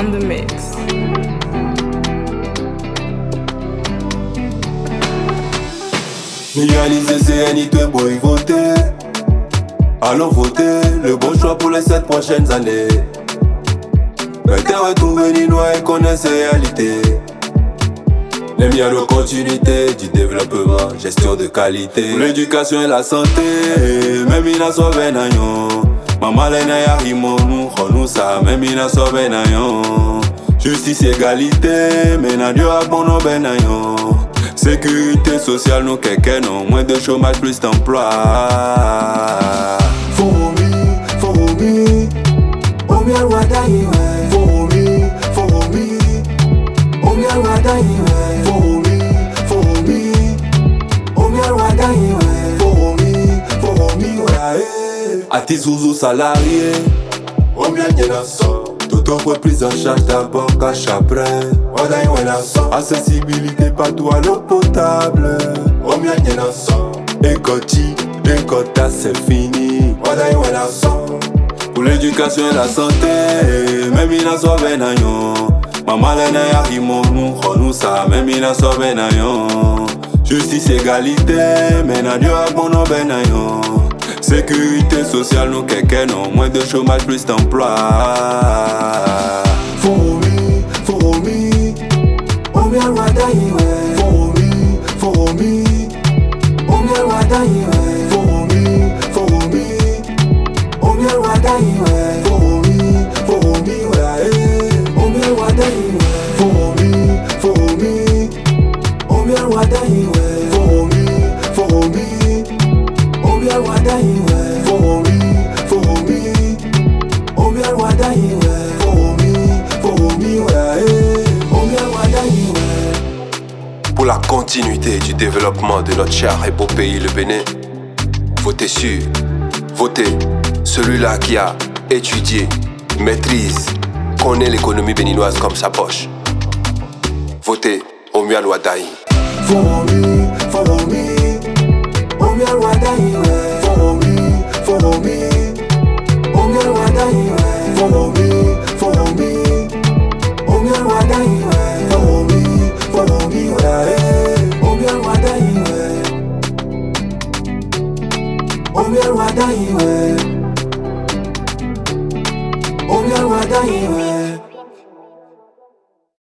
on the mix. Légaliser CNI2, boy, voter. Allons voter, le bon choix pour les 7 prochaines années. Mettez retour béninois et connaissez réalité. Les miens de continuité, du développement, gestion de qualité. Pour l'éducation et la santé, même il a sauvé nayon. Maman l'ena yarimo, nous ça, même il a sauvé nayon. Justice, égalité, mais n'a Dieu a bon ben nayon. Sécurité sociale, nous quelqu'un non, moins de chômage, plus d'emploi. Foumi, Omi alwadai we. Foumi, Omi alwadai we. Foumi, Omi alwadai we. Foumi we. Atizuzu salarié, Omi alyenaso. Tout entreprise en charge d'abord cash après. Wadai wenaso. Accessibilité partout à l'eau potable. Omi alyenaso. Écota c'est fini. Wadai wenaso. Pour l'éducation et la santé, même il a sauvé nayon. Maman l'ena yarimo, nous ça, même il a sauvé nayon. Justice, égalité, mais n'a Dieu a bon ben nayon. Sécurité sociale, nous quelqu'un non, moins de chômage, plus d'emploi. Foumi, Omi alwadai we. Foumi, Omi alwadai we. Foumi, Omi alwadai we. Foumi we. Omi alwadai we. Foumi, Omi alwadai we. Foumi, Omi alwadai we. Omi alwadai we. Foumi we. Omi alwadai we. Pour la continuité du développement de notre cher et beau pays, le Bénin, votez sûr, votez celui-là qui a étudié, maîtrise, connaît l'économie béninoise comme sa poche. Votez Omi alwadai. Foumi, Omi alwadai we.